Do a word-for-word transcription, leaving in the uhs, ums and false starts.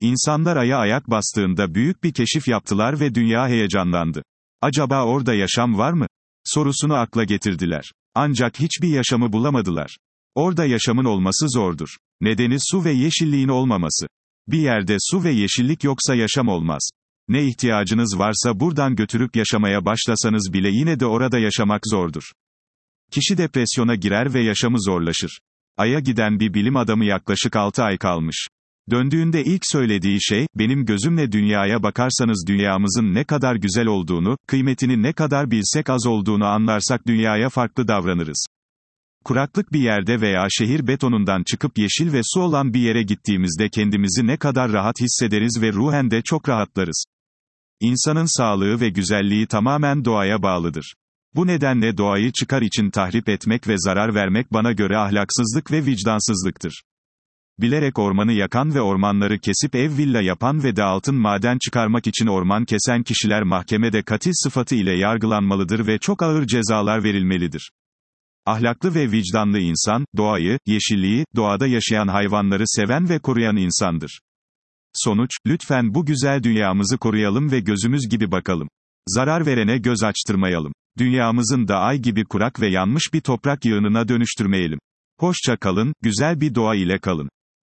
İnsanlar Ay'a ayak bastığında büyük bir keşif yaptılar ve dünya heyecanlandı. Acaba orada yaşam var mı? Sorusunu akla getirdiler. Ancak hiçbir yaşamı bulamadılar. Orada yaşamın olması zordur. Nedeni su ve yeşilliğin olmaması. Bir yerde su ve yeşillik yoksa yaşam olmaz. Ne ihtiyacınız varsa buradan götürüp yaşamaya başlasanız bile yine de orada yaşamak zordur. Kişi depresyona girer ve yaşamı zorlaşır. Ay'a giden bir bilim adamı yaklaşık altı ay kalmış. Döndüğünde ilk söylediği şey, benim gözümle dünyaya bakarsanız dünyamızın ne kadar güzel olduğunu, kıymetini ne kadar bilsek az olduğunu anlarsak dünyaya farklı davranırız. Kuraklık bir yerde veya şehir betonundan çıkıp yeşil ve su olan bir yere gittiğimizde kendimizi ne kadar rahat hissederiz ve ruhen de çok rahatlarız. İnsanın sağlığı ve güzelliği tamamen doğaya bağlıdır. Bu nedenle doğayı çıkar için tahrip etmek ve zarar vermek bana göre ahlaksızlık ve vicdansızlıktır. Bilerek ormanı yakan ve ormanları kesip ev villa yapan ve de altın maden çıkarmak için orman kesen kişiler mahkemede katil sıfatı ile yargılanmalıdır ve çok ağır cezalar verilmelidir. Ahlaklı ve vicdanlı insan, doğayı, yeşilliği, doğada yaşayan hayvanları seven ve koruyan insandır. Sonuç, lütfen bu güzel dünyamızı koruyalım ve gözümüz gibi bakalım. Zarar verene göz açtırmayalım. Dünyamızın da Ay gibi kurak ve yanmış bir toprak yığınına dönüştürmeyelim. Hoşça kalın, güzel bir doğa ile kalın.